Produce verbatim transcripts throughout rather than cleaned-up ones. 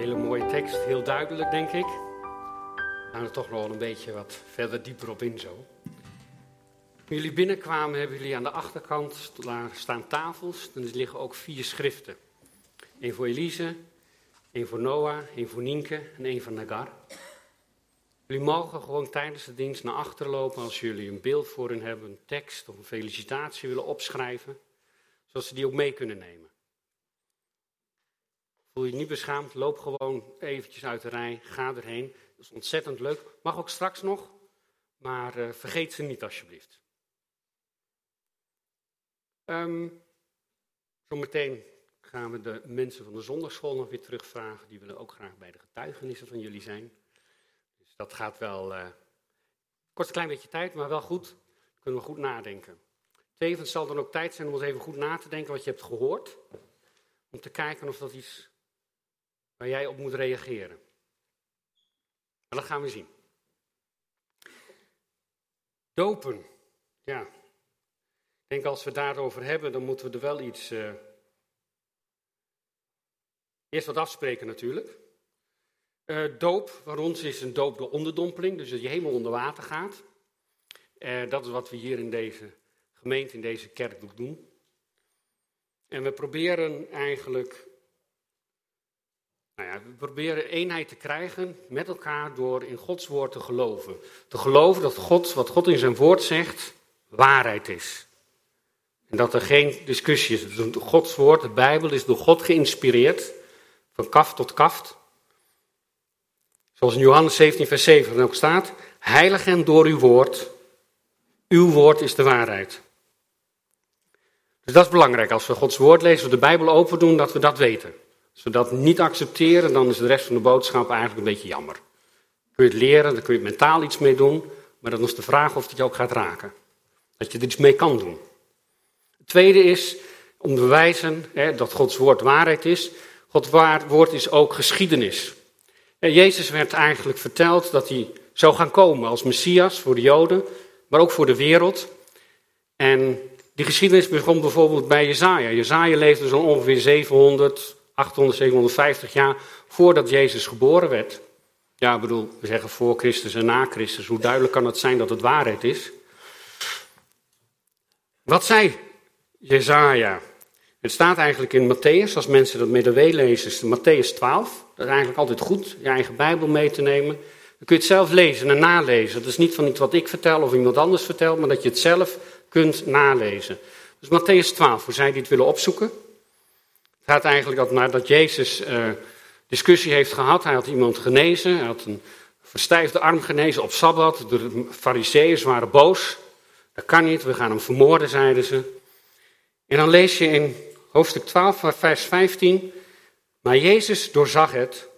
Hele mooie tekst, heel duidelijk denk ik. We gaan er toch nog wel een beetje wat verder dieper op in zo. Toen jullie binnenkwamen hebben jullie aan de achterkant staan tafels. Er liggen ook vier schriften. Eén voor Elise, één voor Noah, één voor Nienke en één voor Nagar. Jullie mogen gewoon tijdens de dienst naar achter lopen als jullie een beeld voor hen hebben, een tekst of een felicitatie willen opschrijven. Zodat ze die ook mee kunnen nemen. Voel je niet beschaamd, loop gewoon eventjes uit de rij, ga erheen. Dat is ontzettend leuk. Mag ook straks nog, maar uh, vergeet ze niet alsjeblieft. Um, zometeen gaan we de mensen van de zondagschool nog weer terugvragen. Die willen ook graag bij de getuigenissen van jullie zijn. Dus dat gaat wel, uh, kost een klein beetje tijd, maar wel goed. Dan kunnen we goed nadenken. Tevens zal dan ook tijd zijn om eens even goed na te denken wat je hebt gehoord. Om te kijken of dat iets waar jij op moet reageren. Maar dat gaan we zien. Dopen. Ja. Ik denk als we het daarover hebben, dan moeten we er wel iets... Uh... Eerst wat afspreken natuurlijk. Uh, doop, voor ons is een doop de onderdompeling, dus dat je helemaal onder water gaat. Uh, dat is wat we hier in deze gemeente, in deze kerk doen. En we proberen eigenlijk... Nou ja, we proberen eenheid te krijgen met elkaar door in Gods woord te geloven. Te geloven dat God, wat God in zijn woord zegt, waarheid is. En dat er geen discussie is. Gods woord, de Bijbel, is door God geïnspireerd. Van kaft tot kaft. Zoals in Johannes zeventien vers zeven ook staat. Heilig hen door uw woord. Uw woord is de waarheid. Dus dat is belangrijk. Als we Gods woord lezen, of de Bijbel open doen, dat we dat weten. Als we dat niet accepteren, dan is de rest van de boodschap eigenlijk een beetje jammer. Kun je het leren, dan kun je mentaal iets mee doen. Maar dan is de vraag of het je ook gaat raken. Dat je er iets mee kan doen. Het tweede is om te bewijzen hè, dat Gods woord waarheid is. Gods woord is ook geschiedenis. En Jezus werd eigenlijk verteld dat hij zou gaan komen als Messias voor de Joden, maar ook voor de wereld. En die geschiedenis begon bijvoorbeeld bij Jesaja. Jesaja leefde zo ongeveer zevenhonderd, achthonderd, zevenhonderdvijftig jaar voordat Jezus geboren werd. Ja, ik bedoel, we zeggen voor Christus en na Christus. Hoe duidelijk kan het zijn dat het waarheid is? Wat zei Jesaja? Het staat eigenlijk in Matthäus, als mensen dat middeleeuws lezen, is Matthäus twaalf. Dat is eigenlijk altijd goed, je eigen Bijbel mee te nemen. Dan kun je het zelf lezen en nalezen. Dat is niet van iets wat ik vertel of iemand anders vertelt, maar dat je het zelf kunt nalezen. Dus Matthäus twaalf, voor zij die het willen opzoeken. Het gaat eigenlijk nadat Jezus uh, discussie heeft gehad. Hij had iemand genezen, hij had een verstijfde arm genezen op Sabbat. De Farizeeërs waren boos. Dat kan niet, we gaan hem vermoorden, zeiden ze. En dan lees je in hoofdstuk twaalf, vers vijftien. Maar Jezus doorzag het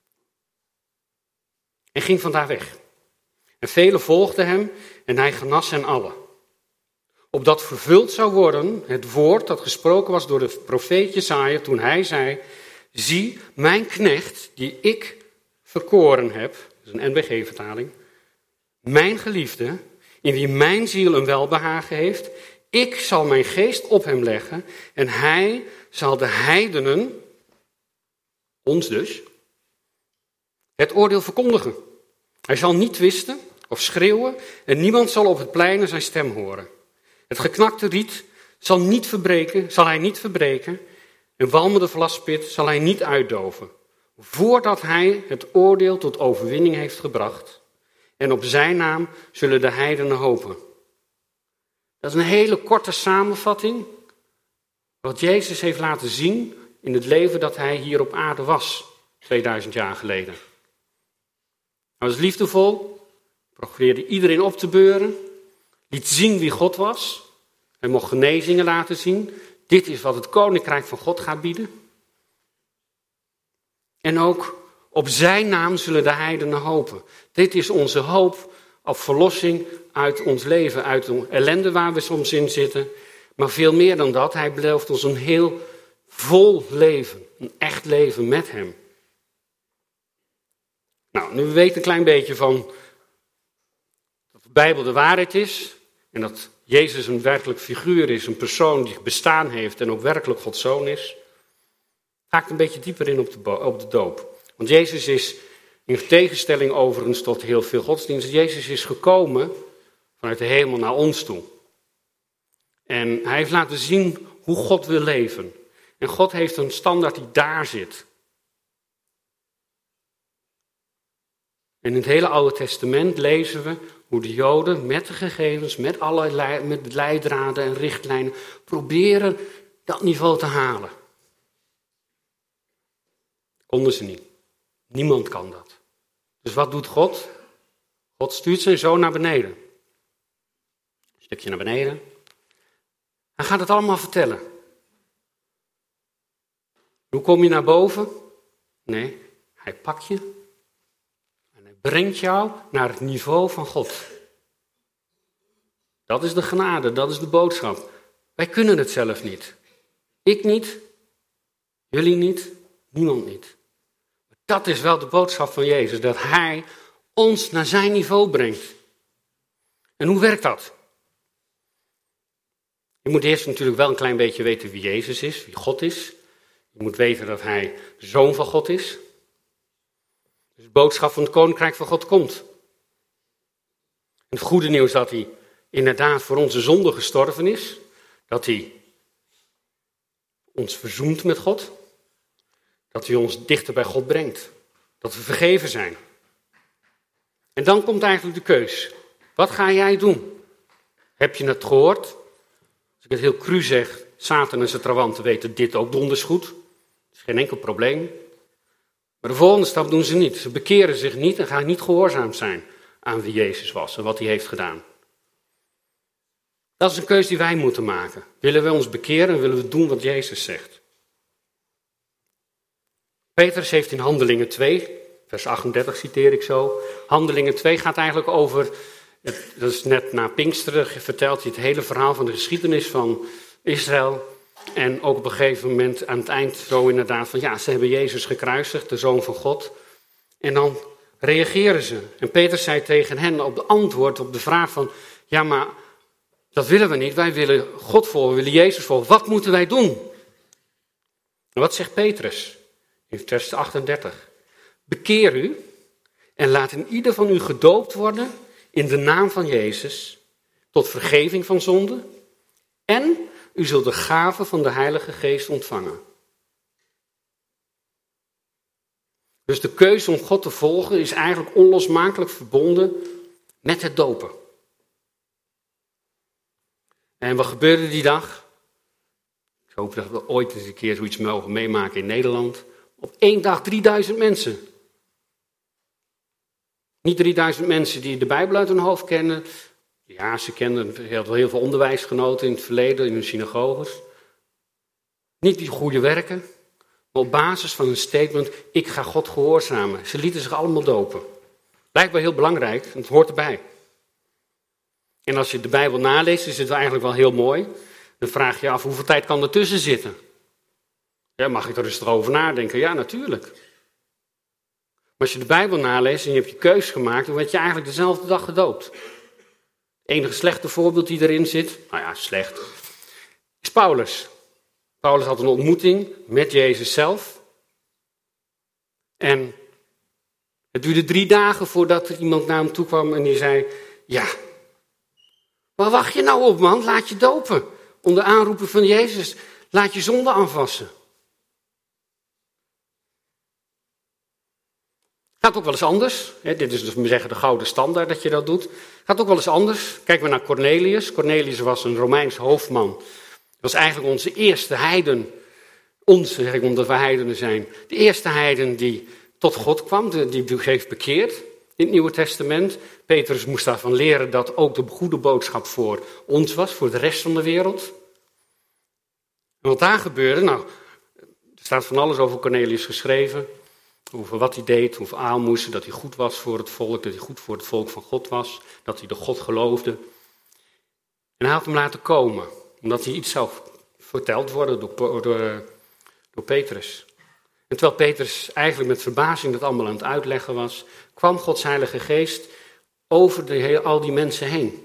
en ging vandaar weg. En velen volgden hem en hij genas hen allen. Opdat vervuld zou worden het woord dat gesproken was door de profeet Jesaja toen hij zei: zie, mijn knecht die ik verkoren heb, dat is een N B G-vertaling, mijn geliefde, in wie mijn ziel een welbehagen heeft, ik zal mijn geest op hem leggen en hij zal de heidenen, ons dus, het oordeel verkondigen. Hij zal niet twisten of schreeuwen en niemand zal op het plein zijn stem horen. Het geknakte riet zal, niet verbreken, zal hij niet verbreken en walmende vlaspit zal hij niet uitdoven, voordat hij het oordeel tot overwinning heeft gebracht. En op zijn naam zullen de heidenen hopen. Dat is een hele korte samenvatting wat Jezus heeft laten zien in het leven dat hij hier op aarde was, tweeduizend jaar geleden. Hij was liefdevol, probeerde iedereen op te beuren, liet zien wie God was. Hij mocht genezingen laten zien. Dit is wat het koninkrijk van God gaat bieden. En ook op zijn naam zullen de heidenen hopen. Dit is onze hoop op verlossing uit ons leven, uit de ellende waar we soms in zitten. Maar veel meer dan dat, hij belooft ons een heel vol leven, een echt leven met hem. Nou, nu we weten een klein beetje van dat de Bijbel de waarheid is en dat Jezus een werkelijk figuur is, een persoon die bestaan heeft en ook werkelijk Gods zoon is, ga ik een beetje dieper in op de, op de doop. Want Jezus is, in tegenstelling overigens tot heel veel godsdiensten, Jezus is gekomen vanuit de hemel naar ons toe. En hij heeft laten zien hoe God wil leven. En God heeft een standaard die daar zit. En in het hele Oude Testament lezen we hoe de Joden met de gegevens, met allerlei met leidraden en richtlijnen, proberen dat niveau te halen. Konden ze niet. Niemand kan dat. Dus wat doet God? God stuurt zijn zoon naar beneden. Een stukje naar beneden. Hij gaat het allemaal vertellen. Hoe kom je naar boven? Nee, hij pakt je. En hij brengt jou naar het niveau van God. Dat is de genade, dat is de boodschap. Wij kunnen het zelf niet. Ik niet, jullie niet, niemand niet. Dat is wel de boodschap van Jezus, dat hij ons naar zijn niveau brengt. En hoe werkt dat? Je moet eerst natuurlijk wel een klein beetje weten wie Jezus is, wie God is. Je moet weten dat hij de Zoon van God is. Dus de boodschap van het Koninkrijk van God komt. En het goede nieuws dat hij inderdaad voor onze zonde gestorven is. Dat hij ons verzoent met God. Dat hij ons dichter bij God brengt. Dat we vergeven zijn. En dan komt eigenlijk de keus. Wat ga jij doen? Heb je het gehoord? Als ik het heel cru zeg, Satan en zijn trawanten weten dit ook donders goed. Dat is geen enkel probleem. Maar de volgende stap doen ze niet. Ze bekeren zich niet en gaan niet gehoorzaam zijn aan wie Jezus was en wat hij heeft gedaan. Dat is een keuze die wij moeten maken. Willen we ons bekeren en willen we doen wat Jezus zegt? Petrus heeft in Handelingen twee, vers achtendertig citeer ik zo. Handelingen twee gaat eigenlijk over, het, dat is net na Pinksteren, vertelt hij het hele verhaal van de geschiedenis van Israël. En ook op een gegeven moment aan het eind zo inderdaad van ja, ze hebben Jezus gekruisigd, de Zoon van God. En dan reageren ze. En Petrus zei tegen hen op de antwoord op de vraag van ja, maar dat willen we niet. Wij willen God volgen, we willen Jezus volgen. Wat moeten wij doen? En wat zegt Petrus? In vers achtendertig. Bekeer u en laat in ieder van u gedoopt worden in de naam van Jezus tot vergeving van zonde. En u zult de gave van de Heilige Geest ontvangen. Dus de keuze om God te volgen is eigenlijk onlosmakelijk verbonden met het dopen. En wat gebeurde die dag? Ik hoop dat we ooit eens een keer zoiets mogen meemaken in Nederland. Op één dag drieduizend mensen. Niet drieduizend mensen die de Bijbel uit hun hoofd kennen. Ja, ze kenden heel, heel veel onderwijsgenoten in het verleden, in hun synagoges. Niet die goede werken, maar op basis van een statement, ik ga God gehoorzamen. Ze lieten zich allemaal dopen. Blijkbaar heel belangrijk, het hoort erbij. En als je de Bijbel naleest, is het eigenlijk wel heel mooi. Dan vraag je je af, hoeveel tijd kan ertussen zitten? Ja, mag ik er rustig over nadenken? Ja, natuurlijk. Maar als je de Bijbel naleest en je hebt je keus gemaakt, dan word je eigenlijk dezelfde dag gedoopt. Het enige slechte voorbeeld die erin zit, nou ja, slecht, is Paulus. Paulus had een ontmoeting met Jezus zelf. En het duurde drie dagen voordat er iemand naar hem toe kwam en die zei, ja, waar wacht je nou op, man? Laat je dopen. Onder aanroepen van Jezus, laat je zonde aanvassen. Gaat ook wel eens anders. Hè, dit is dus we zeggen de gouden standaard dat je dat doet. Gaat ook wel eens anders. Kijk maar naar Cornelius. Cornelius was een Romeins hoofdman. Dat was eigenlijk onze eerste heiden. Onze, zeg ik omdat we heidenen zijn. De eerste heiden die tot God kwam, die die heeft bekeerd in het Nieuwe Testament. Petrus moest daarvan leren dat ook de goede boodschap voor ons was, voor de rest van de wereld. En wat daar gebeurde, nou, er staat van alles over Cornelius geschreven. Over wat hij deed, hoeveel aalmoezen, dat hij goed was voor het volk, dat hij goed voor het volk van God was, dat hij de God geloofde. En hij had hem laten komen, omdat hij iets zou verteld worden door, door, door Petrus. En terwijl Petrus eigenlijk met verbazing dat allemaal aan het uitleggen was, kwam Gods Heilige Geest over de, al die mensen heen.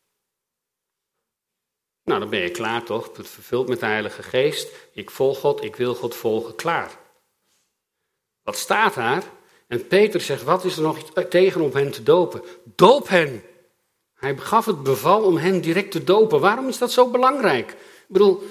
Nou, dan ben je klaar toch? Het vervult met de Heilige Geest. Ik volg God, ik wil God volgen, klaar. Wat staat daar? En Peter zegt, wat is er nog tegen om hen te dopen? Doop hen! Hij gaf het bevel om hen direct te dopen. Waarom is dat zo belangrijk? Ik bedoel,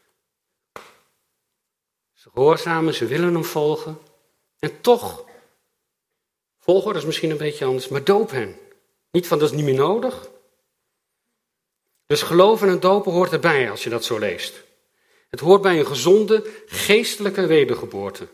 ze gehoorzamen, ze willen hem volgen. En toch, volgorde is misschien een beetje anders, maar doop hen. Niet van, dat is niet meer nodig. Dus geloven en dopen hoort erbij als je dat zo leest. Het hoort bij een gezonde, geestelijke wedergeboorte.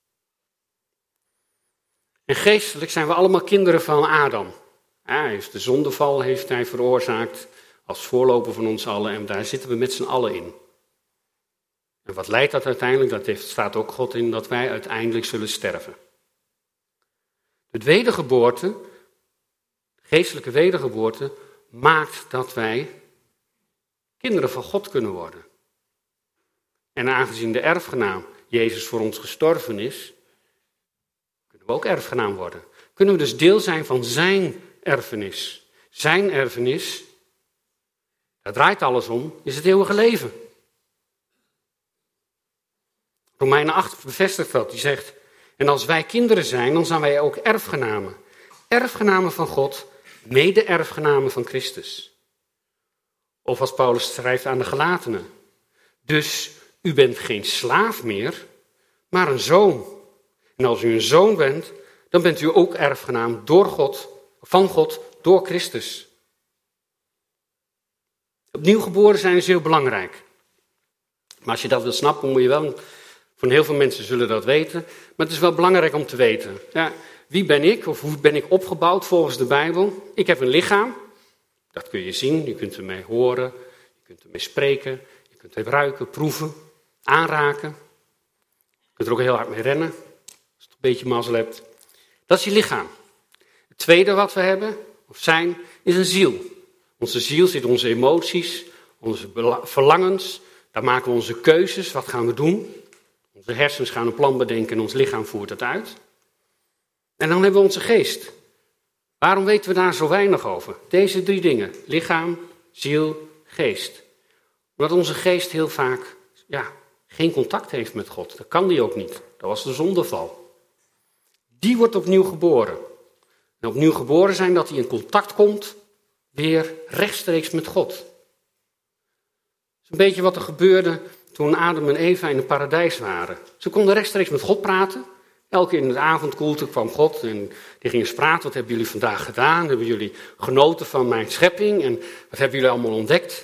En geestelijk zijn we allemaal kinderen van Adam. Ja, hij heeft de zondeval heeft hij veroorzaakt als voorloper van ons allen. En daar zitten we met z'n allen in. En wat leidt dat uiteindelijk? Dat heeft, staat ook God in, dat wij uiteindelijk zullen sterven. De wedergeboorte, de geestelijke wedergeboorte, maakt dat wij kinderen van God kunnen worden. En aangezien de erfgenaam Jezus voor ons gestorven is, kunnen we ook erfgenaam worden. Kunnen we dus deel zijn van zijn erfenis. Zijn erfenis, daar draait alles om, is het eeuwige leven. Romeinen acht bevestigt dat, die zegt, en als wij kinderen zijn, dan zijn wij ook erfgenamen. Erfgenamen van God, mede-erfgenamen van Christus. Of als Paulus schrijft aan de Galatenen. Dus u bent geen slaaf meer, maar een zoon. En als u een zoon bent, dan bent u ook erfgenaam door God, van God, door Christus. Opnieuw geboren zijn is heel belangrijk. Maar als je dat wil snappen, moet je wel, van heel veel mensen zullen dat weten, maar het is wel belangrijk om te weten. Ja, wie ben ik of hoe ben ik opgebouwd volgens de Bijbel? Ik heb een lichaam, dat kun je zien, je kunt ermee horen, je kunt ermee spreken, je kunt het ruiken, proeven, aanraken. Je kunt er ook heel hard mee rennen, als je een beetje mazzel hebt. Dat is je lichaam. Het tweede wat we hebben, of zijn, is een ziel. Onze ziel zit onze emoties, onze verlangens, daar maken we onze keuzes, wat gaan we doen? Onze hersens gaan een plan bedenken en ons lichaam voert het uit. En dan hebben we onze geest. Waarom weten we daar zo weinig over? Deze drie dingen, lichaam, ziel, geest. Omdat onze geest heel vaak ja, geen contact heeft met God. Dat kan die ook niet. Dat was de zondeval. Die wordt opnieuw geboren. En opnieuw geboren zijn dat hij in contact komt weer rechtstreeks met God. Dat is een beetje wat er gebeurde toen Adam en Eva in het paradijs waren. Ze konden rechtstreeks met God praten. Elke keer in de avondkoelte kwam God en die ging eens praten. Wat hebben jullie vandaag gedaan? Hebben jullie genoten van mijn schepping? En wat hebben jullie allemaal ontdekt?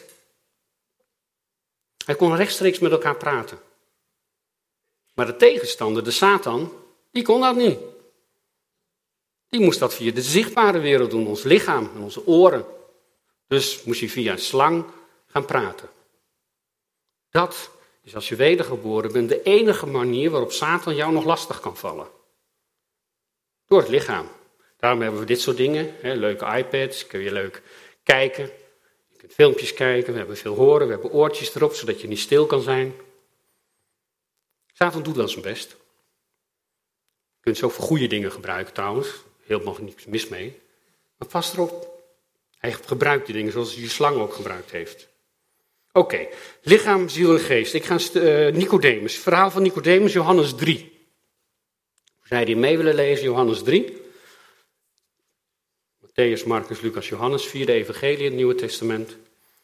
Hij kon rechtstreeks met elkaar praten. Maar de tegenstander, de Satan, die kon dat niet. Die moest dat via de zichtbare wereld doen, ons lichaam en onze oren. Dus moest hij via een slang gaan praten. Dat is als je wedergeboren bent de enige manier waarop Satan jou nog lastig kan vallen. Door het lichaam. Daarom hebben we dit soort dingen. Hè, leuke iPads, kun je leuk kijken. Je kunt filmpjes kijken, we hebben veel horen, we hebben oortjes erop, zodat je niet stil kan zijn. Satan doet wel zijn best. Je kunt ze ook voor goede dingen gebruiken trouwens. Helemaal niets mis mee. Maar pas erop. Hij gebruikt die dingen zoals hij die slang ook gebruikt heeft. Oké, okay. Lichaam, ziel en geest. Ik ga uh, Nicodemus. Verhaal van Nicodemus, Johannes drie. Als jij die mee willen lezen, Johannes drie. Matthäus, Marcus, Lucas, Johannes, vierde evangelie in het Nieuwe Testament.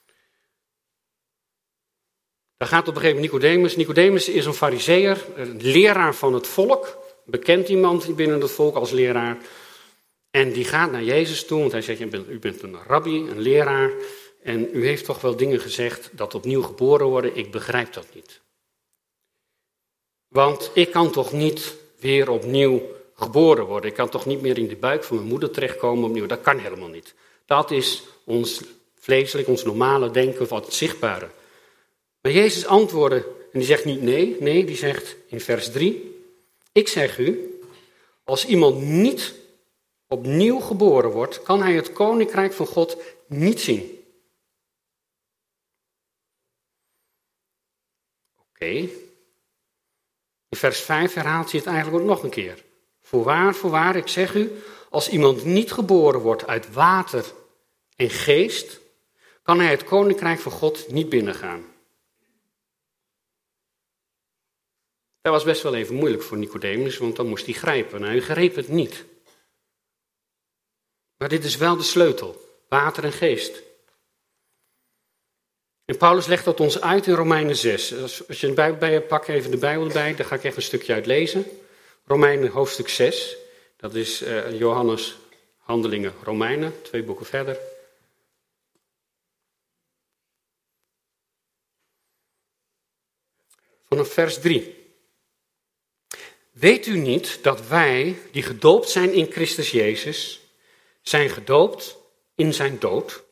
Daar gaat op een gegeven moment Nicodemus. Nicodemus is een farizeeër, een leraar van het volk. Bekend iemand binnen het volk als leraar. En die gaat naar Jezus toe, want hij zegt, u bent een rabbi, een leraar. En u heeft toch wel dingen gezegd dat opnieuw geboren worden. Ik begrijp dat niet. Want ik kan toch niet weer opnieuw geboren worden. Ik kan toch niet meer in de buik van mijn moeder terechtkomen opnieuw. Dat kan helemaal niet. Dat is ons vleeselijk, ons normale denken van het zichtbare. Maar Jezus antwoordde, en die zegt niet nee. Nee, die zegt in vers drie. Ik zeg u, als iemand niet opnieuw geboren wordt, kan hij het koninkrijk van God niet zien. Oké. Okay. In vers vijf herhaalt hij het eigenlijk ook nog een keer. Voorwaar, voorwaar, ik zeg u, als iemand niet geboren wordt uit water en geest, kan hij het koninkrijk van God niet binnengaan. Dat was best wel even moeilijk voor Nicodemus, want dan moest hij grijpen. Nou, hij greep het niet. Maar dit is wel de sleutel. Water en geest. En Paulus legt dat ons uit in Romeinen zes. Als je een Bijbel bij hebt, pak even de Bijbel erbij. Daar ga ik even een stukje uit lezen. Romeinen hoofdstuk zes. Dat is uh, Johannes Handelingen Romeinen. Twee boeken verder. Vanaf vers drie. Weet u niet dat wij, die gedoopt zijn in Christus Jezus, zijn gedoopt in zijn dood?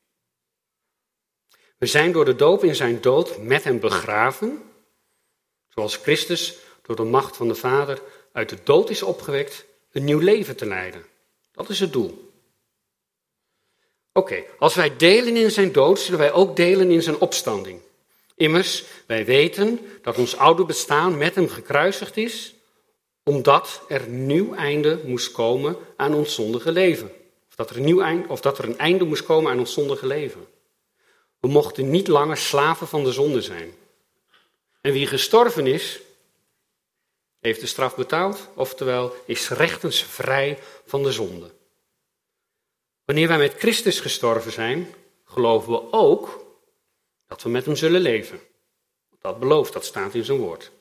We zijn door de doop in zijn dood met hem begraven, zoals Christus door de macht van de Vader uit de dood is opgewekt, een nieuw leven te leiden. Dat is het doel. Oké, okay, als wij delen in zijn dood, zullen wij ook delen in zijn opstanding. Immers, wij weten dat ons oude bestaan met hem gekruisigd is, omdat er een nieuw einde moest komen aan ons zondige leven. Of dat er een, nieuw einde, of dat er een einde moest komen aan ons zondige leven. We mochten niet langer slaven van de zonde zijn. En wie gestorven is, heeft de straf betaald, oftewel is rechtens vrij van de zonde. Wanneer wij met Christus gestorven zijn, geloven we ook dat we met hem zullen leven. Dat belooft, dat staat in zijn woord.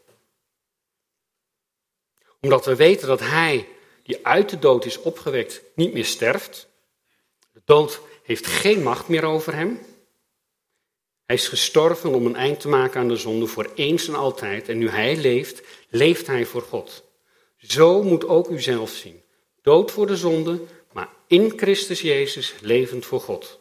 Omdat we weten dat hij, die uit de dood is opgewekt, niet meer sterft. De dood heeft geen macht meer over hem. Hij is gestorven om een eind te maken aan de zonde voor eens en altijd. En nu hij leeft, leeft hij voor God. Zo moet ook u zelf zien. Dood voor de zonde, maar in Christus Jezus levend voor God.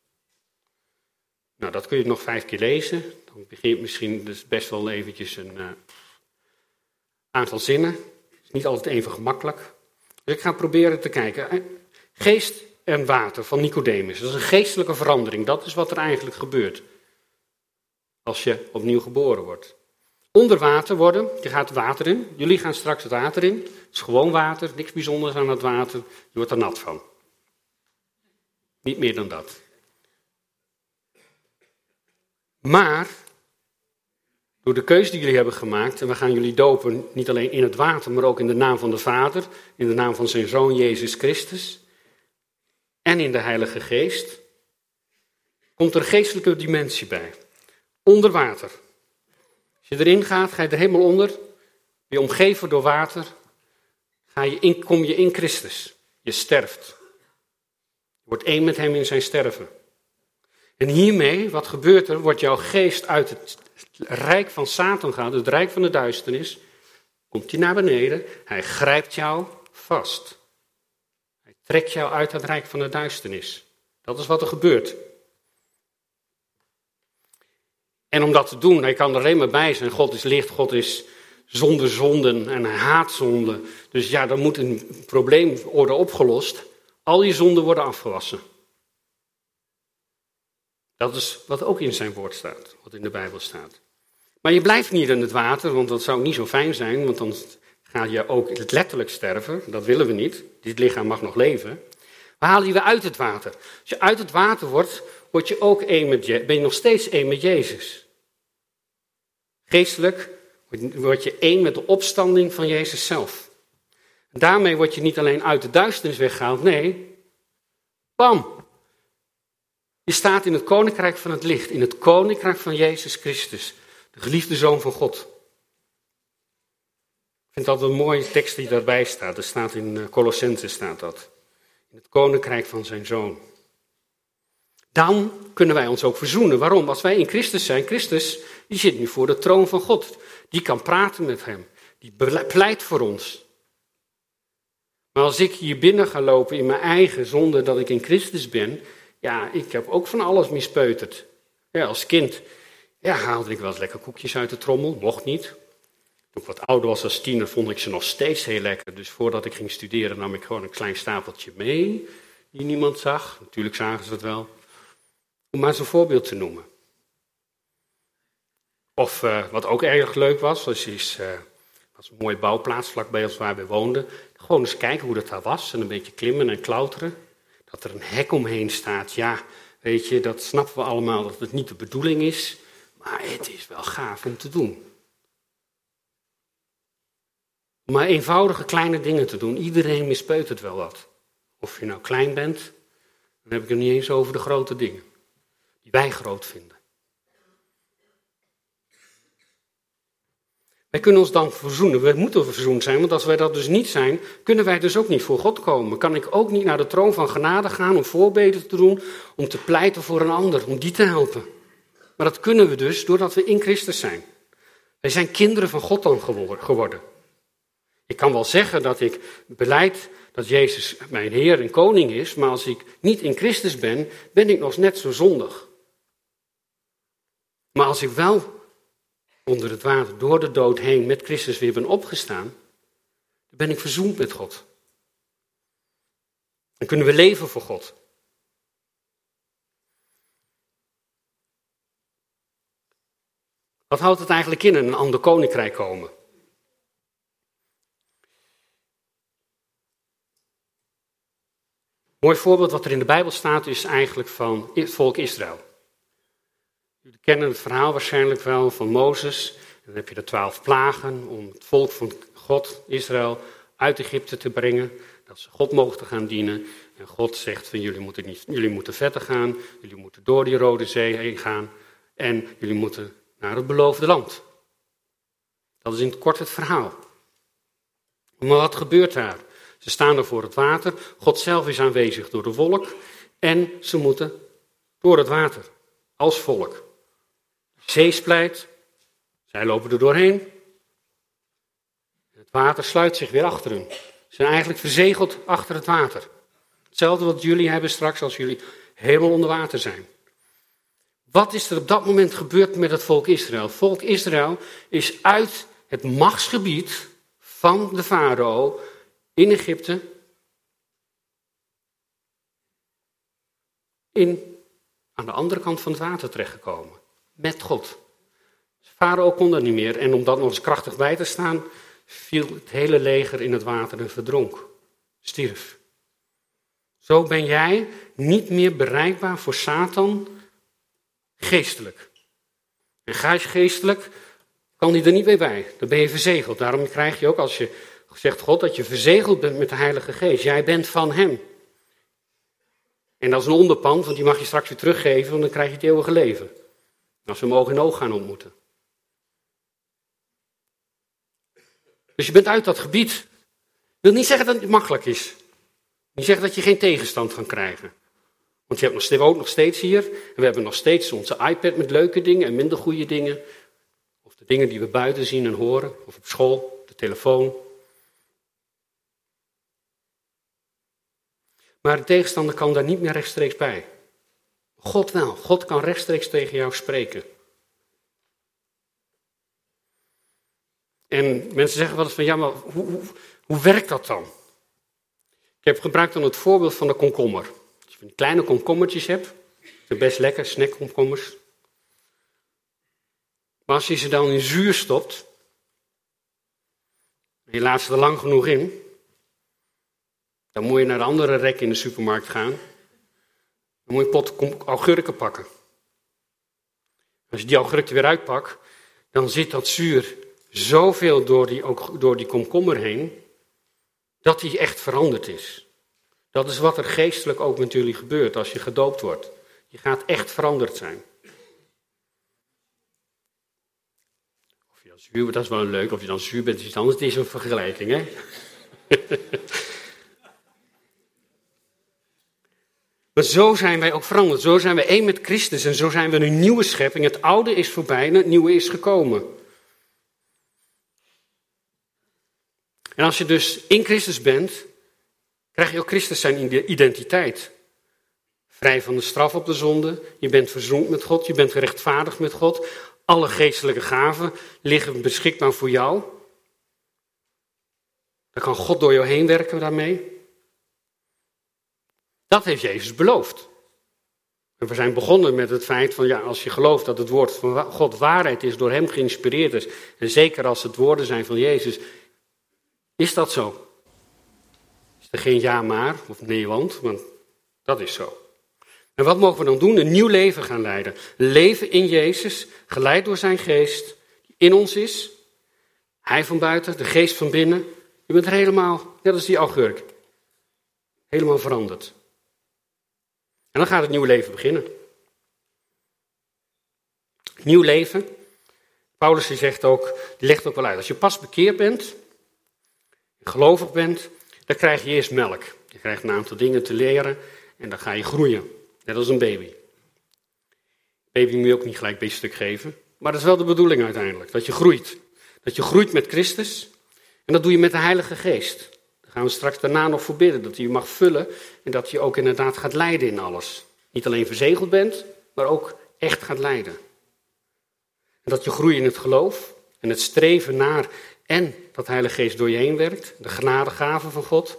Nou, dat kun je nog vijf keer lezen. Dan begint misschien dus best wel eventjes een uh, aantal zinnen. Het is niet altijd even gemakkelijk. Dus ik ga proberen te kijken. Geest en water van Nicodemus. Dat is een geestelijke verandering. Dat is wat er eigenlijk gebeurt. Als je opnieuw geboren wordt. Onder water worden, je gaat water in. Jullie gaan straks het water in. Het is gewoon water, niks bijzonders aan het water. Je wordt er nat van. Niet meer dan dat. Maar, door de keuze die jullie hebben gemaakt, en we gaan jullie dopen niet alleen in het water, maar ook in de naam van de Vader, in de naam van zijn Zoon Jezus Christus, en in de Heilige Geest, komt er een geestelijke dimensie bij. Onder water. Als je erin gaat, ga je er helemaal onder, ben je omgeven door water, ga je in, kom je in Christus. Je sterft. Je wordt één met hem in zijn sterven. En hiermee, wat gebeurt er? Wordt jouw geest uit het rijk van Satan gehaald, het rijk van de duisternis. Komt hij naar beneden, hij grijpt jou vast. Hij trekt jou uit het rijk van de duisternis. Dat is wat er gebeurt. En om dat te doen, hij kan er alleen maar bij zijn. God is licht, God is zonder zonden en hij haat zonden. Dus ja, dan moet een probleem worden opgelost. Al je zonden worden afgewassen. Dat is wat ook in zijn woord staat, wat in de Bijbel staat. Maar je blijft niet in het water, want dat zou niet zo fijn zijn, want dan ga je ook letterlijk sterven. Dat willen we niet. Dit lichaam mag nog leven. We halen je weer uit het water. Als je uit het water wordt, word je ook één met je, ben je nog steeds één met Jezus. Geestelijk word je één met de opstanding van Jezus zelf. En daarmee word je niet alleen uit de duisternis weggehaald, nee, bam! Je staat in het koninkrijk van het licht, in het koninkrijk van Jezus Christus, de geliefde Zoon van God. Ik vind dat een mooie tekst die daarbij staat. Dat staat in Colossense staat dat. In het koninkrijk van zijn Zoon. Dan kunnen wij ons ook verzoenen. Waarom? Als wij in Christus zijn, Christus, die zit nu voor de troon van God. Die kan praten met hem. Die pleit voor ons. Maar als ik hier binnen ga lopen in mijn eigen, zonder dat ik in Christus ben, ja, ik heb ook van alles mispeuterd. Ja, als kind ja, haalde ik wel eens lekker koekjes uit de trommel, mocht niet. Toen ik wat ouder was als tiener, vond ik ze nog steeds heel lekker. Dus voordat ik ging studeren nam ik gewoon een klein stapeltje mee, die niemand zag. Natuurlijk zagen ze het wel. Om maar eens een voorbeeld te noemen. Of uh, wat ook erg leuk was, was, is, uh, was een mooie bouwplaats vlakbij ons waar we woonden. Gewoon eens kijken hoe dat daar was en een beetje klimmen en klauteren. Dat er een hek omheen staat, ja, weet je, dat snappen we allemaal dat het niet de bedoeling is. Maar het is wel gaaf om te doen. Om maar eenvoudige kleine dingen te doen. Iedereen mispeutert wel wat. Of je nou klein bent, dan heb ik het niet eens over de grote dingen. Die wij groot vinden. Wij kunnen ons dan verzoenen. We moeten verzoend zijn, want als wij dat dus niet zijn, kunnen wij dus ook niet voor God komen. Kan ik ook niet naar de troon van genade gaan om voorbeden te doen, om te pleiten voor een ander, om die te helpen. Maar dat kunnen we dus doordat we in Christus zijn. Wij zijn kinderen van God dan geworden. Ik kan wel zeggen dat ik belijd dat Jezus mijn Heer en Koning is, maar als ik niet in Christus ben, ben ik nog net zo zondig. Maar als ik wel onder het water, door de dood heen, met Christus weer ben opgestaan, dan ben ik verzoend met God. Dan kunnen we leven voor God. Wat houdt het eigenlijk in, een ander koninkrijk komen? Een mooi voorbeeld wat er in de Bijbel staat is eigenlijk van het volk Israël. Jullie kennen het verhaal waarschijnlijk wel van Mozes. Dan heb je de twaalf plagen om het volk van God, Israël, uit Egypte te brengen. Dat ze God mochten gaan dienen. En God zegt van jullie moeten, niet, jullie moeten verder gaan. Jullie moeten door die Rode Zee heen gaan. En jullie moeten naar het beloofde land. Dat is in het kort het verhaal. Maar wat gebeurt daar? Ze staan er voor het water. God zelf is aanwezig door de wolk. En ze moeten door het water. Als volk. Zee splijt. Zij lopen er doorheen. Het water sluit zich weer achter hen. Ze zijn eigenlijk verzegeld achter het water. Hetzelfde wat jullie hebben straks als jullie helemaal onder water zijn. Wat is er op dat moment gebeurd met het volk Israël? Het volk Israël is uit het machtsgebied van de farao in Egypte in, aan de andere kant van het water terechtgekomen. Met God. De farao kon dat niet meer en om dat nog eens krachtig bij te staan, viel het hele leger in het water en verdronk. Stierf. Zo ben jij niet meer bereikbaar voor Satan geestelijk. En ga je geestelijk, kan hij er niet meer bij. Dan ben je verzegeld. Daarom krijg je ook, als je zegt God, dat je verzegeld bent met de Heilige Geest. Jij bent van hem. En dat is een onderpand, want die mag je straks weer teruggeven, want dan krijg je het eeuwige leven. Als we hem oog in oog gaan ontmoeten. Dus je bent uit dat gebied. Dat wil niet zeggen dat het makkelijk is. Niet zeggen dat je geen tegenstand kan krijgen. Want je hebt nog steeds, ook nog steeds hier, en we hebben nog steeds onze iPad met leuke dingen en minder goede dingen. Of de dingen die we buiten zien en horen, of op school, de telefoon. Maar de tegenstander kan daar niet meer rechtstreeks bij. God wel, God kan rechtstreeks tegen jou spreken. En mensen zeggen wel eens van, ja, maar hoe, hoe, hoe werkt dat dan? Ik heb gebruikt dan het voorbeeld van de komkommer. Als je van die kleine komkommertjes hebt, zijn best lekker, snackkomkommers. Maar als je ze dan in zuur stopt, en je laat ze er lang genoeg in, dan moet je naar de andere rek in de supermarkt gaan. Dan moet je een pot augurken pakken. Als je die augurk er weer uitpakt, dan zit dat zuur zoveel door die, ook door die komkommer heen, dat die echt veranderd is. Dat is wat er geestelijk ook met jullie gebeurt als je gedoopt wordt. Je gaat echt veranderd zijn. Of je dan zuur, dat is wel leuk, of je dan zuur bent is iets anders, het is een vergelijking, hè? Maar zo zijn wij ook veranderd. Zo zijn we één met Christus en zo zijn we een nieuwe schepping. Het oude is voorbij en het nieuwe is gekomen. En als je dus in Christus bent, krijg je ook Christus zijn identiteit. Vrij van de straf op de zonde. Je bent verzoend met God. Je bent gerechtvaardigd met God. Alle geestelijke gaven liggen beschikbaar voor jou. Dan kan God door jou heen werken daarmee. Dat heeft Jezus beloofd. En we zijn begonnen met het feit van, ja, als je gelooft dat het woord van God waarheid is, door hem geïnspireerd is, en zeker als het woorden zijn van Jezus, is dat zo? Is er geen ja maar, of nee want, want dat is zo. En wat mogen we dan doen? Een nieuw leven gaan leiden. Leven in Jezus, geleid door zijn geest, die in ons is. Hij van buiten, de geest van binnen. Je bent er helemaal, net als die augurk. Helemaal veranderd. En dan gaat het nieuwe leven beginnen. Nieuw leven. Paulus die zegt ook, die legt ook wel uit. Als je pas bekeerd bent, gelovig bent, dan krijg je eerst melk. Je krijgt een aantal dingen te leren en dan ga je groeien. Net als een baby. Baby moet je ook niet gelijk een stuk geven. Maar dat is wel de bedoeling uiteindelijk. Dat je groeit. Dat je groeit met Christus. En dat doe je met de Heilige Geest. Daar gaan we straks daarna nog voor bidden. Dat hij je mag vullen. En dat je ook inderdaad gaat leiden in alles. Niet alleen verzegeld bent, maar ook echt gaat leiden. En dat je groeit in het geloof. En het streven naar. En dat de Heilige Geest door je heen werkt. De genadegave van God.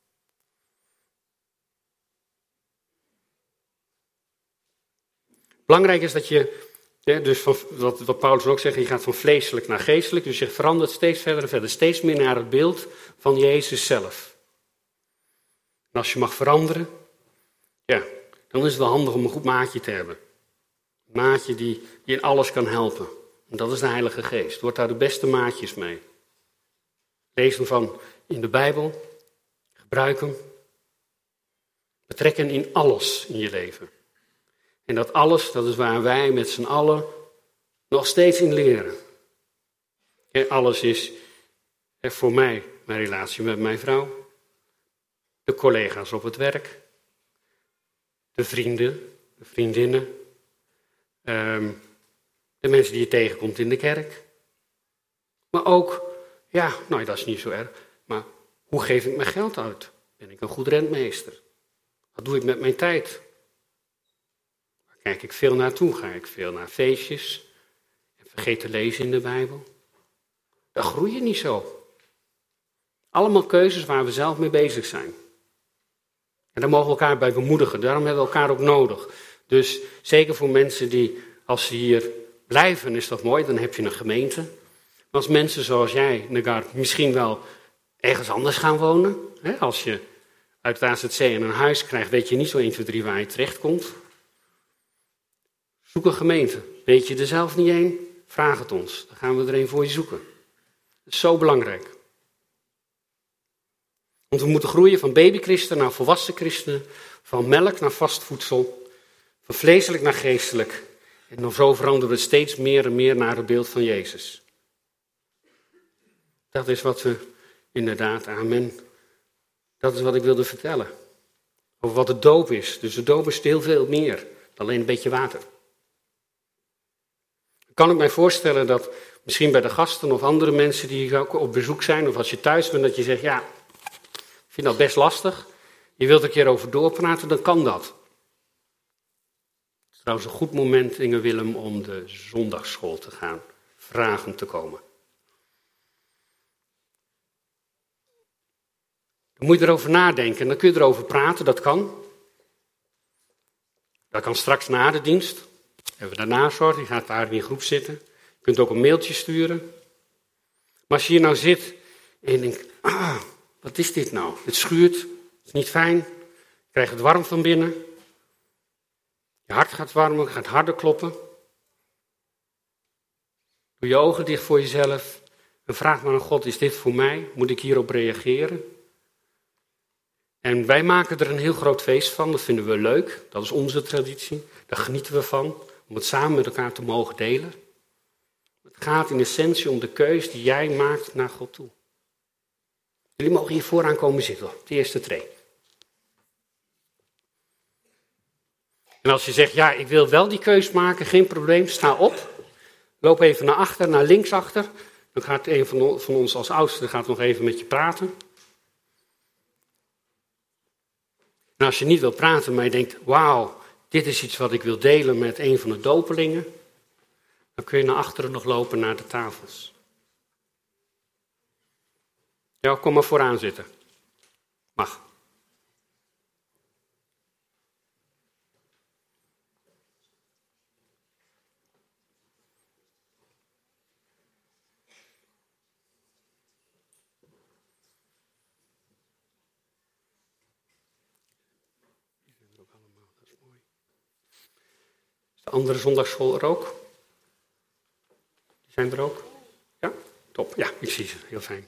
Belangrijk is dat je, ja, dus van, wat, wat Paulus ook zegt, je gaat van vleeselijk naar geestelijk. Dus je verandert steeds verder en verder, steeds meer naar het beeld van Jezus zelf. En als je mag veranderen, ja, dan is het wel handig om een goed maatje te hebben. Een maatje die je in alles kan helpen. En dat is de Heilige Geest. Word daar de beste maatjes mee. Lees hem van in de Bijbel. Gebruik hem. Betrek hem in alles in je leven. En dat alles, dat is waar wij met z'n allen nog steeds in leren. En alles is voor mij mijn relatie met mijn vrouw. De collega's op het werk. De vrienden, de vriendinnen. Um, de mensen die je tegenkomt in de kerk. Maar ook, ja, nou dat is niet zo erg. Maar hoe geef ik mijn geld uit? Ben ik een goed rentmeester? Wat doe ik met mijn tijd? Kijk ik veel naartoe, ga ik veel naar feestjes. En vergeet te lezen in de Bijbel. Dan groei je niet zo. Allemaal keuzes waar we zelf mee bezig zijn. En daar mogen we elkaar bij bemoedigen. Daarom hebben we elkaar ook nodig. Dus zeker voor mensen die, als ze hier blijven, is dat mooi. Dan heb je een gemeente. Maar als mensen zoals jij, Negar, misschien wel ergens anders gaan wonen. Hè, als je uit het A Z C een huis krijgt, weet je niet zo één, twee, drie waar je terechtkomt. Zoek een gemeente. Weet je er zelf niet één? Vraag het ons. Dan gaan we er een voor je zoeken. Dat is zo belangrijk. Want we moeten groeien van babychristen naar volwassen christenen. Van melk naar vast voedsel. Van vleeselijk naar geestelijk. En dan zo veranderen we steeds meer en meer naar het beeld van Jezus. Dat is wat we inderdaad, amen. Dat is wat ik wilde vertellen. Over wat de doop is. Dus de doop is heel veel meer dan alleen een beetje water. Kan ik mij voorstellen dat misschien bij de gasten of andere mensen die ook op bezoek zijn, of als je thuis bent, dat je zegt, ja, ik vind dat best lastig. Je wilt er een keer over doorpraten, dan kan dat. Het is trouwens een goed moment, Inge Willem, om de zondagsschool te gaan. Vragen te komen. Dan moet je erover nadenken en dan kun je erover praten, dat kan. Dat kan straks na de dienst. Hebben we daarna zorg, je gaat daar in je groep zitten. Je kunt ook een mailtje sturen. Maar als je hier nou zit en je denkt, ah, wat is dit nou? Het schuurt, het is niet fijn. Je krijgt het warm van binnen. Je hart gaat warmer, gaat harder kloppen. Doe je ogen dicht voor jezelf en vraag maar aan God, is dit voor mij? Moet ik hierop reageren? En wij maken er een heel groot feest van, dat vinden we leuk. Dat is onze traditie, daar genieten we van. Om het samen met elkaar te mogen delen. Het gaat in essentie om de keus die jij maakt naar God toe. Jullie mogen hier vooraan komen zitten, op de eerste tree. En als je zegt, ja, ik wil wel die keus maken, geen probleem, sta op. Loop even naar achter, naar linksachter. Dan gaat een van ons als oudste gaat nog even met je praten. En als je niet wil praten, maar je denkt, wauw, dit is iets wat ik wil delen met een van de dopelingen. Dan kun je naar achteren nog lopen naar de tafels. Ja, kom maar vooraan zitten. Mag. De andere zondagsschool er ook? Die zijn er ook? Ja? Top, ja, ik zie ze. Heel fijn.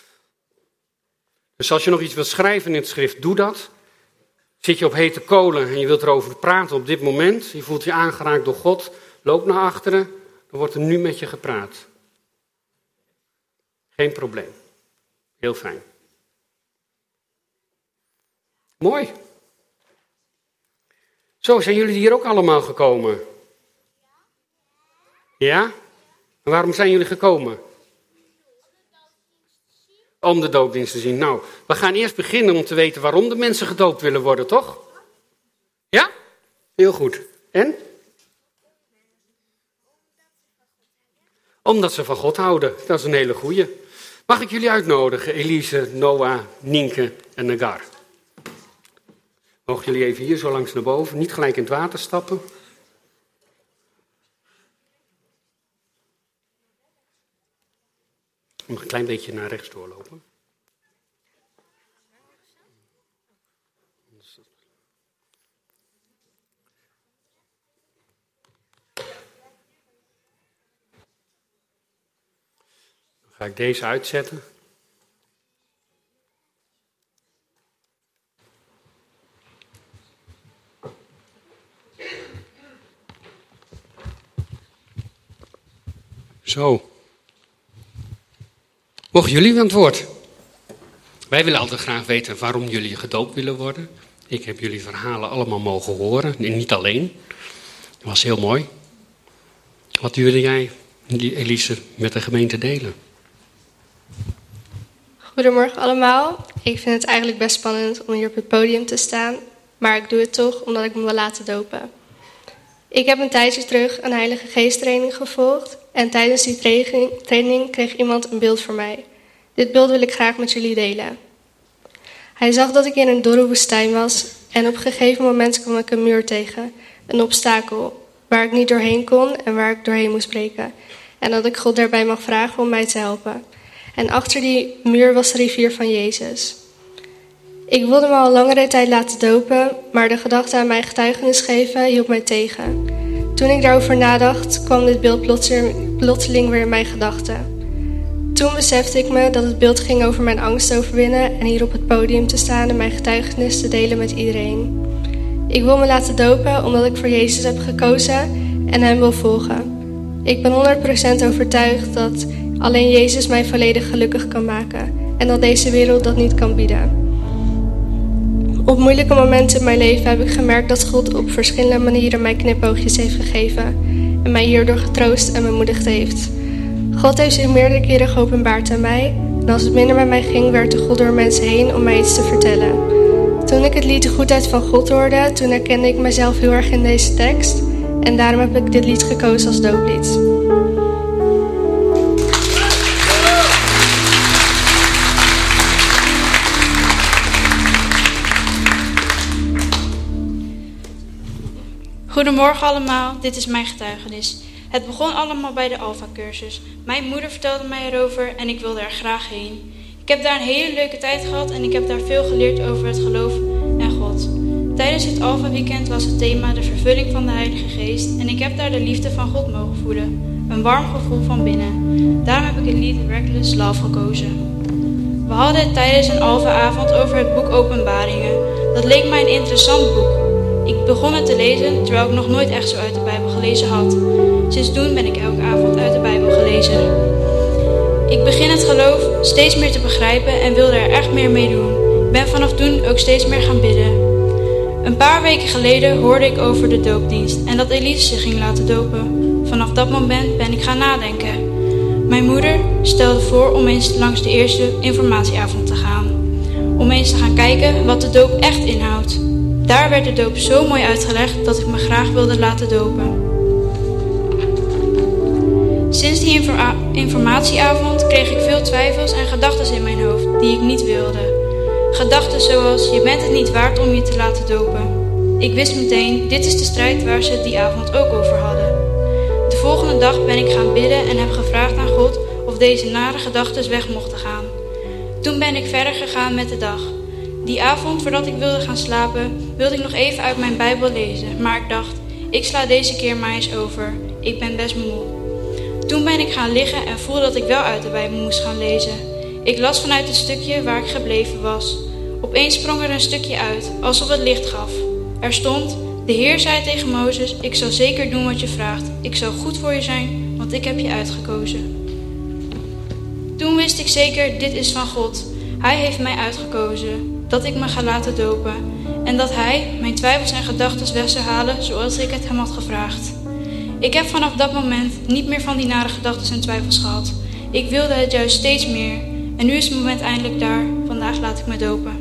Dus als je nog iets wilt schrijven in het schrift, doe dat. Zit je op hete kolen en je wilt erover praten op dit moment, je voelt je aangeraakt door God, loop naar achteren, dan wordt er nu met je gepraat. Geen probleem. Heel fijn. Mooi. Zo, zijn jullie hier ook allemaal gekomen? Ja? En waarom zijn jullie gekomen? Om de doopdienst te zien. Nou, we gaan eerst beginnen om te weten waarom de mensen gedoopt willen worden, toch? Ja? Heel goed. En? Omdat ze van God houden. Dat is een hele goeie. Mag ik jullie uitnodigen? Elise, Noah, Nienke en Nagar. Mogen jullie even hier zo langs naar boven. Niet gelijk in het water stappen. Nog een klein beetje naar rechts doorlopen. Dan ga ik deze uitzetten. Zo. Mogen jullie aan het woord? Wij willen altijd graag weten waarom jullie gedoopt willen worden. Ik heb jullie verhalen allemaal mogen horen, en niet alleen. Dat was heel mooi. Wat wilde jij, Elise, met de gemeente delen? Goedemorgen allemaal. Ik vind het eigenlijk best spannend om hier op het podium te staan. Maar ik doe het toch omdat ik me wil laten dopen. Ik heb een tijdje terug een Heilige Geest training gevolgd. En tijdens die training kreeg iemand een beeld voor mij. Dit beeld wil ik graag met jullie delen. Hij zag dat ik in een dorre woestijn was. En op een gegeven moment kwam ik een muur tegen. Een obstakel. Waar ik niet doorheen kon en waar ik doorheen moest breken. En dat ik God daarbij mag vragen om mij te helpen. En achter die muur was de rivier van Jezus. Ik wilde me al langere tijd laten dopen, maar de gedachte aan mijn getuigenis geven hield mij tegen. Toen ik daarover nadacht, kwam dit beeld plotseling weer in mijn gedachten. Toen besefte ik me dat het beeld ging over mijn angst overwinnen en hier op het podium te staan en mijn getuigenis te delen met iedereen. Ik wil me laten dopen omdat ik voor Jezus heb gekozen en hem wil volgen. Ik ben honderd procent overtuigd dat alleen Jezus mij volledig gelukkig kan maken en dat deze wereld dat niet kan bieden. Op moeilijke momenten in mijn leven heb ik gemerkt dat God op verschillende manieren mij knipoogjes heeft gegeven en mij hierdoor getroost en bemoedigd heeft. God heeft zich meerdere keren geopenbaard aan mij en als het minder met mij ging, werkte God door mensen heen om mij iets te vertellen. Toen ik het lied De Goedheid van God hoorde, toen herkende ik mezelf heel erg in deze tekst en daarom heb ik dit lied gekozen als dooplied. Goedemorgen allemaal, dit is mijn getuigenis. Het begon allemaal bij de Alpha-cursus. Mijn moeder vertelde mij erover en ik wilde er graag heen. Ik heb daar een hele leuke tijd gehad en ik heb daar veel geleerd over het geloof en God. Tijdens het Alpha-weekend was het thema de vervulling van de Heilige Geest en ik heb daar de liefde van God mogen voelen. Een warm gevoel van binnen. Daarom heb ik het lied Reckless Love gekozen. We hadden het tijdens een Alpha-avond over het boek Openbaringen. Dat leek mij een interessant boek. Ik begon het te lezen terwijl ik nog nooit echt zo uit de Bijbel gelezen had. Sindsdien ben ik elke avond uit de Bijbel gelezen. Ik begin het geloof steeds meer te begrijpen en wilde er echt meer mee doen. Ik ben vanaf toen ook steeds meer gaan bidden. Een paar weken geleden hoorde ik over de doopdienst en dat Elise zich ging laten dopen. Vanaf dat moment ben ik gaan nadenken. Mijn moeder stelde voor om eens langs de eerste informatieavond te gaan. Om eens te gaan kijken wat de doop echt inhoudt. Daar werd de doop zo mooi uitgelegd dat ik me graag wilde laten dopen. Sinds die informa- informatieavond kreeg ik veel twijfels en gedachten in mijn hoofd die ik niet wilde. Gedachten zoals, je bent het niet waard om je te laten dopen. Ik wist meteen, dit is de strijd waar ze het die avond ook over hadden. De volgende dag ben ik gaan bidden en heb gevraagd aan God of deze nare gedachten weg mochten gaan. Toen ben ik verder gegaan met de dag. Die avond, voordat ik wilde gaan slapen, wilde ik nog even uit mijn Bijbel lezen. Maar ik dacht, ik sla deze keer maar eens over. Ik ben best moe. Toen ben ik gaan liggen en voelde dat ik wel uit de Bijbel moest gaan lezen. Ik las vanuit het stukje waar ik gebleven was. Opeens sprong er een stukje uit, alsof het licht gaf. Er stond: de Heer zei tegen Mozes, ik zal zeker doen wat je vraagt. Ik zal goed voor je zijn, want ik heb je uitgekozen. Toen wist ik zeker, dit is van God. Hij heeft mij uitgekozen, dat ik me ga laten dopen. En dat hij mijn twijfels en gedachten weg zou halen zoals ik het hem had gevraagd. Ik heb vanaf dat moment niet meer van die nare gedachten en twijfels gehad. Ik wilde het juist steeds meer. En nu is het moment eindelijk daar. Vandaag laat ik me dopen.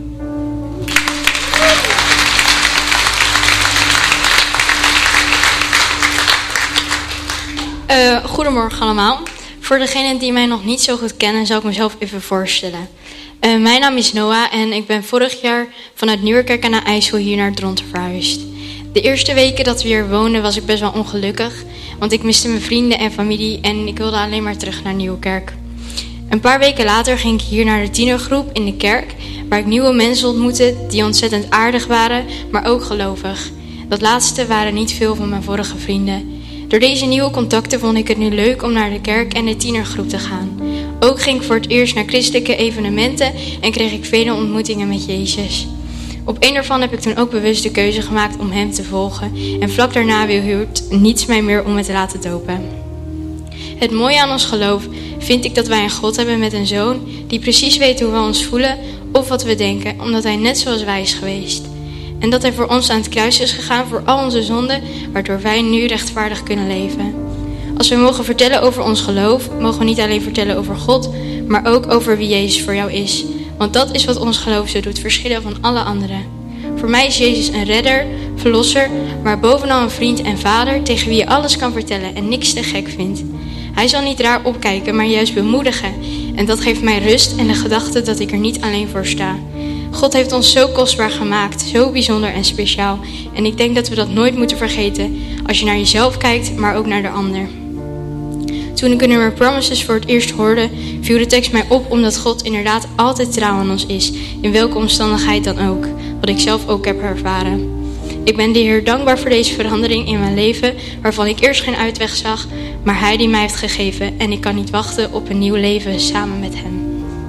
Uh, goedemorgen allemaal. Voor degenen die mij nog niet zo goed kennen, zal ik mezelf even voorstellen. Uh, mijn naam is Noah en ik ben vorig jaar vanuit Nieuwerkerk aan de IJssel hier naar Dronten verhuisd. De eerste weken dat we hier woonden was ik best wel ongelukkig, want ik miste mijn vrienden en familie en ik wilde alleen maar terug naar Nieuwerkerk. Een paar weken later ging ik hier naar de tienergroep in de kerk, waar ik nieuwe mensen ontmoette die ontzettend aardig waren, maar ook gelovig. Dat laatste waren niet veel van mijn vorige vrienden. Door deze nieuwe contacten vond ik het nu leuk om naar de kerk en de tienergroep te gaan. Ook ging ik voor het eerst naar christelijke evenementen en kreeg ik vele ontmoetingen met Jezus. Op een daarvan heb ik toen ook bewust de keuze gemaakt om hem te volgen. En vlak daarna hield niets mij meer om me te laten dopen. Het mooie aan ons geloof vind ik dat wij een God hebben met een zoon die precies weet hoe we ons voelen of wat we denken, omdat hij net zoals wij is geweest. En dat hij voor ons aan het kruis is gegaan voor al onze zonden, waardoor wij nu rechtvaardig kunnen leven. Als we mogen vertellen over ons geloof, mogen we niet alleen vertellen over God, maar ook over wie Jezus voor jou is. Want dat is wat ons geloof zo doet verschillen van alle anderen. Voor mij is Jezus een redder, verlosser, maar bovenal een vriend en vader tegen wie je alles kan vertellen en niks te gek vindt. Hij zal niet raar opkijken, maar juist bemoedigen. En dat geeft mij rust en de gedachte dat ik er niet alleen voor sta. God heeft ons zo kostbaar gemaakt, zo bijzonder en speciaal. En ik denk dat we dat nooit moeten vergeten als je naar jezelf kijkt, maar ook naar de ander. Toen ik het nummer Promises voor het eerst hoorde, viel de tekst mij op omdat God inderdaad altijd trouw aan ons is, in welke omstandigheid dan ook, wat ik zelf ook heb ervaren. Ik ben de Heer dankbaar voor deze verandering in mijn leven, waarvan ik eerst geen uitweg zag, maar Hij die mij heeft gegeven en ik kan niet wachten op een nieuw leven samen met Hem.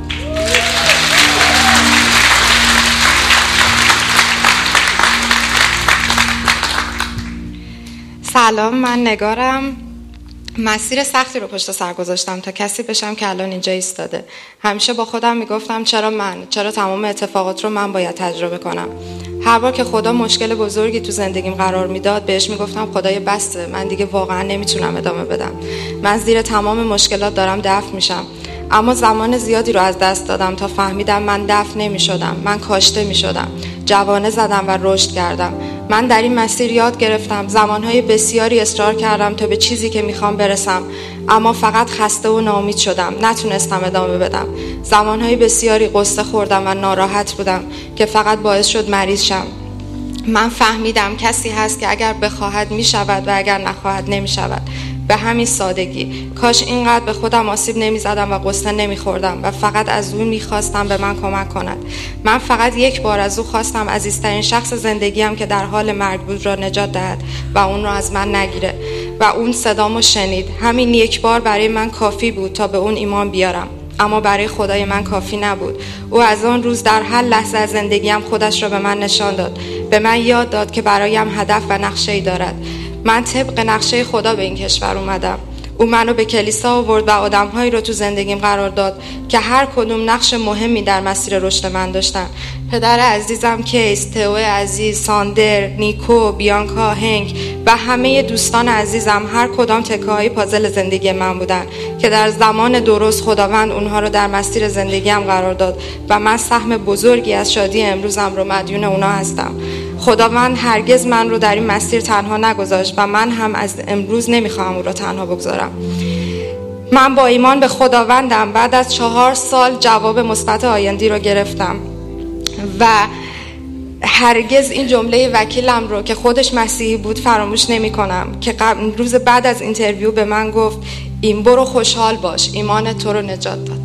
سلام، من نگارم. مسیر سختی رو پشت سر گذاشتم تا کسی بشم که الان اینجا ایستاده. همیشه با خودم میگفتم چرا من؟ چرا تمام اتفاقات رو من باید تجربه کنم؟ هر بار که خدا مشکل بزرگی تو زندگیم قرار میداد بهش میگفتم خدای بسته، من دیگه واقعا نمیتونم ادامه بدم. من زیر تمام مشکلات دارم دفن میشم. اما زمان زیادی رو از دست دادم تا فهمیدم من دفن نمیشدم، من کاشته میشدم. جوانه زدم و رشد کردم. من در این مسیر یاد گرفتم، زمانهای بسیاری اصرار کردم تا به چیزی که میخوام برسم، اما فقط خسته و ناامید شدم، نتونستم ادامه بدم. زمانهای بسیاری قصه خوردم و ناراحت بودم که فقط باعث شد مریض شم. من فهمیدم کسی هست که اگر بخواهد میشود و اگر نخواهد نمیشود. به همین سادگی. کاش اینقدر به خودم آسیب نمیزدم و قصه نمیخوردم و فقط از او میخواستم به من کمک کند. من فقط یک بار از او خواستم عزیزترین شخص زندگیم که در حال مرگ بود را نجات دهد و اون را از من نگیره و اون صدامو شنید. همین یک بار برای من کافی بود تا به اون ایمان بیارم. اما برای خدای من کافی نبود. او از آن روز در هر لحظه از زندگیم خودش را به من نشان داد. به من یاد داد که برایم هدف و نقشه‌ای دارد. من طبق نقشه خدا به این کشور اومدم. او منو به کلیسا آورد و آدم‌هایی رو تو زندگیم قرار داد که هر کدوم نقش مهمی در مسیر رشد من داشتن. پدر عزیزم کیس، تئو عزیز، ساندر، نیکو، بیانکا، هنگ و همه دوستان عزیزم هر کدام تکه‌های پازل زندگی من بودن که در زمان درست خداوند اونها رو در مسیر زندگیم قرار داد و من سهم بزرگی از شادی امروزم رو مدیون اونا هستم. خداوند هرگز من رو در این مسیر تنها نگذاشت و من هم از امروز نمیخوام او رو تنها بگذارم. من با ایمان به خداوندم بعد از چهار سال جواب مثبت آیندی رو گرفتم و هرگز این جمله وکیلم رو که خودش مسیحی بود فراموش نمی کنم که روز بعد از اینترویو به من گفت این برو خوشحال باش، ایمان تو رو نجات داد.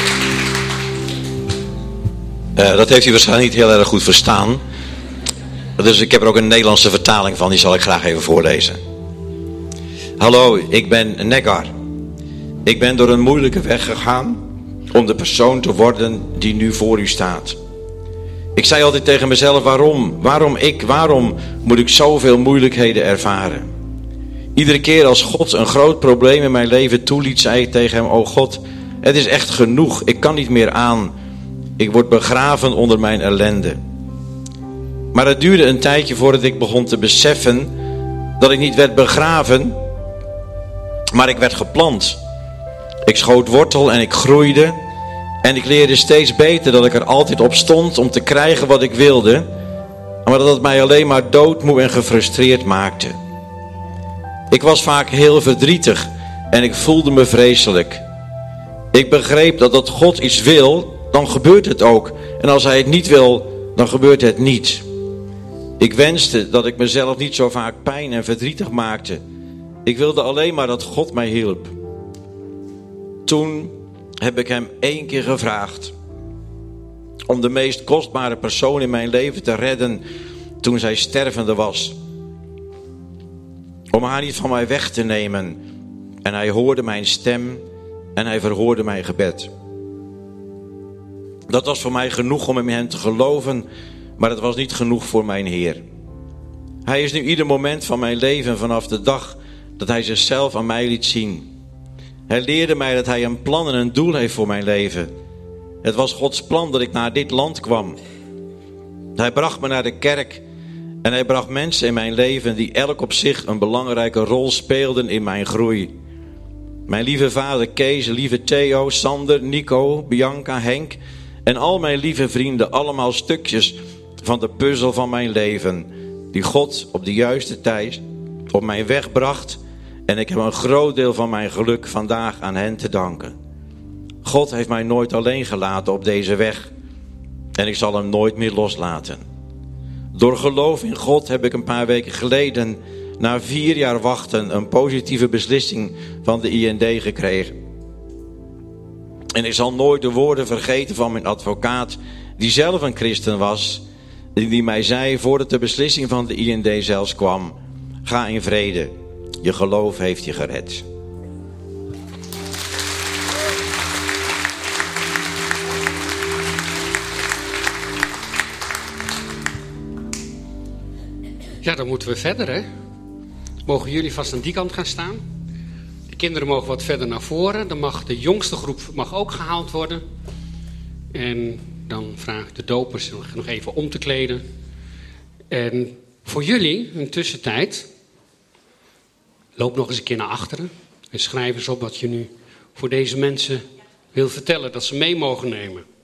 Uh, dat heeft hij waarschijnlijk niet heel erg goed verstaan. Dus ik heb er ook een Nederlandse vertaling van, die zal ik graag even voorlezen. Hallo, ik ben Negar. Ik ben door een moeilijke weg gegaan om de persoon te worden die nu voor u staat. Ik zei altijd tegen mezelf, waarom? Waarom ik? Waarom moet ik zoveel moeilijkheden ervaren? Iedere keer als God een groot probleem in mijn leven toeliet, zei ik tegen hem, oh God, het is echt genoeg. Ik kan niet meer aan. Ik word begraven onder mijn ellende. Maar het duurde een tijdje voordat ik begon te beseffen dat ik niet werd begraven, maar ik werd geplant. Ik schoot wortel en ik groeide. En ik leerde steeds beter dat ik er altijd op stond om te krijgen wat ik wilde. Maar dat het mij alleen maar doodmoe en gefrustreerd maakte. Ik was vaak heel verdrietig en ik voelde me vreselijk. Ik begreep dat als God iets wil, dan gebeurt het ook. En als hij het niet wil, dan gebeurt het niet. Ik wenste dat ik mezelf niet zo vaak pijn en verdrietig maakte. Ik wilde alleen maar dat God mij hielp. Toen heb ik hem één keer gevraagd om de meest kostbare persoon in mijn leven te redden toen zij stervende was. Om haar niet van mij weg te nemen. En hij hoorde mijn stem en hij verhoorde mijn gebed. Dat was voor mij genoeg om in hem te geloven, maar het was niet genoeg voor mijn Heer. Hij is nu ieder moment van mijn leven vanaf de dag dat hij zichzelf aan mij liet zien. Hij leerde mij dat hij een plan en een doel heeft voor mijn leven. Het was Gods plan dat ik naar dit land kwam. Hij bracht me naar de kerk en hij bracht mensen in mijn leven die elk op zich een belangrijke rol speelden in mijn groei. Mijn lieve vader Kees, lieve Theo, Sander, Nico, Bianca, Henk en al mijn lieve vrienden, allemaal stukjes van de puzzel van mijn leven, die God op de juiste tijd op mijn weg bracht. En ik heb een groot deel van mijn geluk vandaag aan hen te danken. God heeft mij nooit alleen gelaten op deze weg. En ik zal hem nooit meer loslaten. Door geloof in God heb ik een paar weken geleden, na vier jaar wachten, een positieve beslissing van de I N D gekregen. En ik zal nooit de woorden vergeten van mijn advocaat, die zelf een christen was, die mij zei voordat de beslissing van de I N D zelfs kwam: ga in vrede. Je geloof heeft je gered. Ja, dan moeten we verder, hè. Mogen jullie vast aan die kant gaan staan. De kinderen mogen wat verder naar voren. Dan mag de jongste groep mag ook gehaald worden. En dan vraag ik de dopers nog even om te kleden. En voor jullie, in tussentijd, loop nog eens een keer naar achteren. En schrijf eens op wat je nu voor deze mensen wil vertellen. Dat ze mee mogen nemen.